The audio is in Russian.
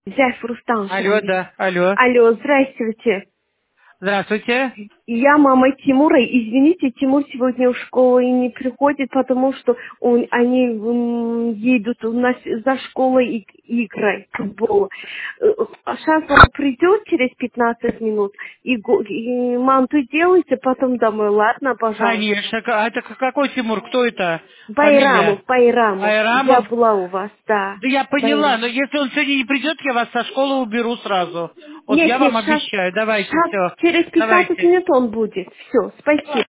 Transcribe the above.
Зяф Рустам Алло, Шамиль. да, алло. Алло, здравствуйте. Здравствуйте. Я мама Тимура. Извините, Тимур сегодня в школу и не приходит, потому что они едут у нас за школой играть в футбол. Сейчас он придет через 15 минут и манту делайте, потом домой. Ладно, пожалуйста. Конечно. А это какой Тимур? Кто это? Байрамов, Фамилия? Байрамов. Я Айрамов? была у вас, да. Да я поняла, но Байрамов. если он сегодня не придет, я вас со школы уберу сразу. Вот Нет, я нет, вам сейчас, обещаю. Давайте, все. через 15 Давайте. минут он будет. Все, спасибо.